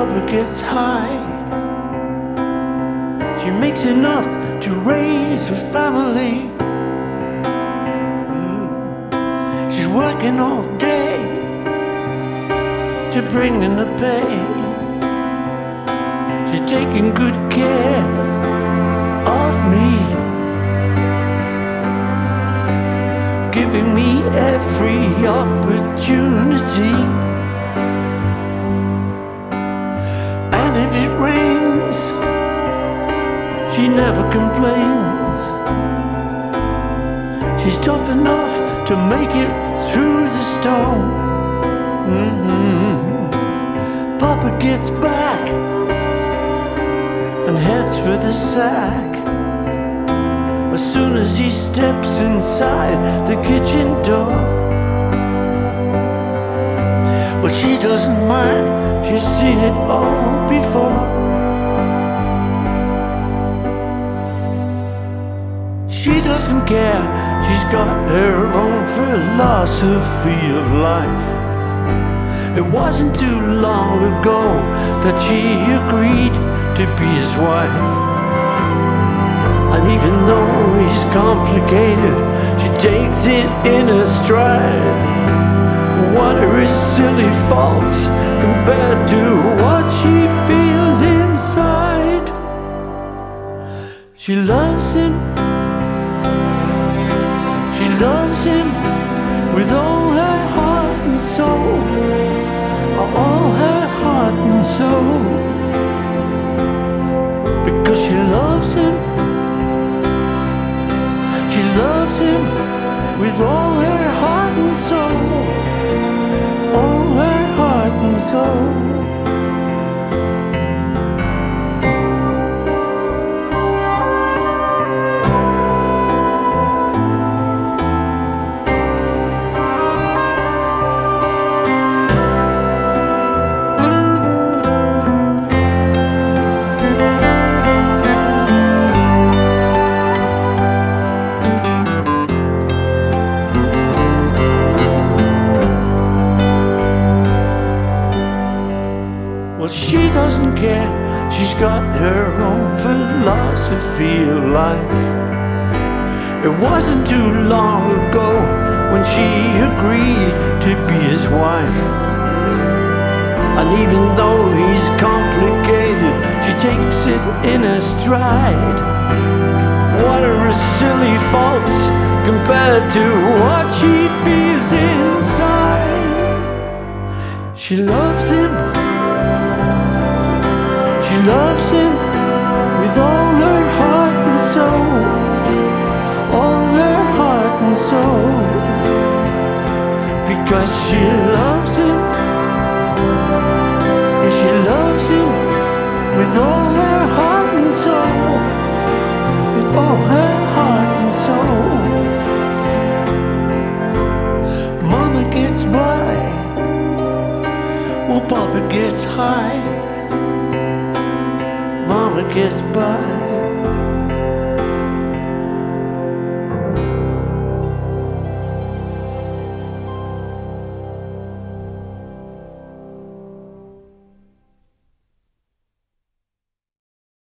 Papa gets high. She makes enough to raise her family. She's working all day to bring in the pay. She's taking good care of me, giving me every opportunity. And if it rains, she never complains. She's tough enough to make it through the storm. Papa gets back and heads for the sack as soon as he steps inside the kitchen door. But she doesn't mind, she's seen it all before. She doesn't care, she's got her own philosophy of life. It wasn't too long ago that she agreed to be his wife. And even though he's complicated, she takes it in her stride. What are his silly faults compared to what she feels inside? She loves him. She loves him with all her heart and soul. All her heart and soul. Because she loves him. She loves him with all her heart and soul. All her heart and soul. Well, she doesn't care, she's got her own philosophy of life. It wasn't too long ago when she agreed to be his wife. And even though he's complicated, she takes it in her stride. What are her silly faults compared to what she feels inside? She loves him. She loves him with all her heart and soul. All her heart and soul. Because she loves him. And she loves him with all her heart and soul. With all her heart and soul. Mama gets by while Papa gets high. Mama gets by